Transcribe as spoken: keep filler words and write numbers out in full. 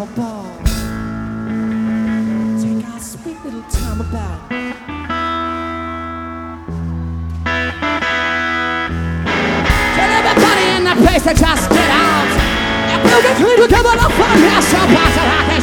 a ball. Take our sweet little time about. Tell everybody in the place to just get out. If you can clean together the fun, yes, so pass it like